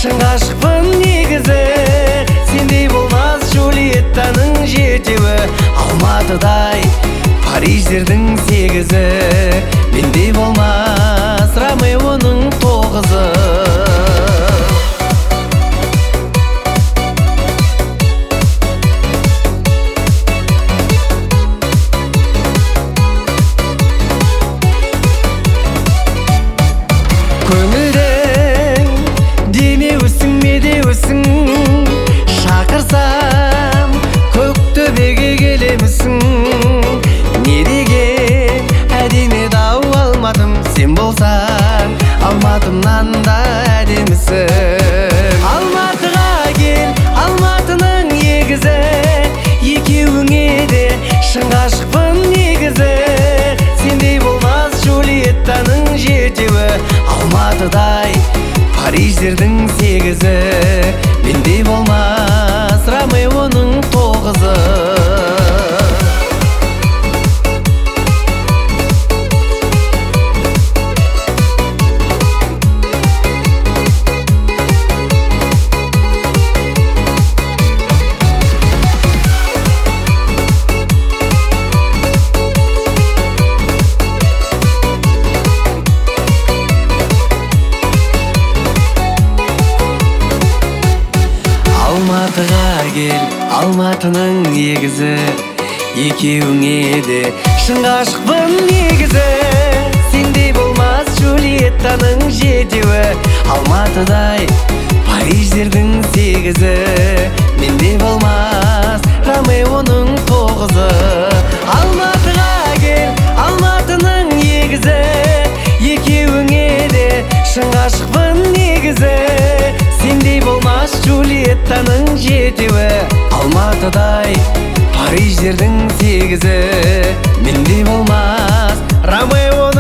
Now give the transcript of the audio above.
шын ғашықпын негізі. Сендей болмас Джульеттаның жетеуі. Алматыдай Париждердің сегізі. Мендей болмас Ромеоның тоғызы. Көңілдің демеусің медеусің, шақырсам көк төбеге келемісің. Не деген әдемі ау Алматым, сен болсаң Алматымнан да әдемісің. Алматыға кел, Алматының егізі, екеуіңе де шын ғашықпын негізі. Сендей болмас Джульеттаның жетеуі. Алматыдай Париждердің сегізі. Мендей болмас Ромеоның тоғызы. Алматыға кел, Алматының егізі, екеуіңе де шын ғашықпын негізі. Сендей болмас Джульеттаның жетеуі. Алматыдай Париждердің сегізі. Мендей болмас Ромеоның тоғызы. Алматыға кел, Алматының егізі, екеуіңе де шын ғашықпын негізі. Сендей болмас Джульеттаның жетеуі. Алматыдай Париждердің сегізі. Мендей болмас Ромеоның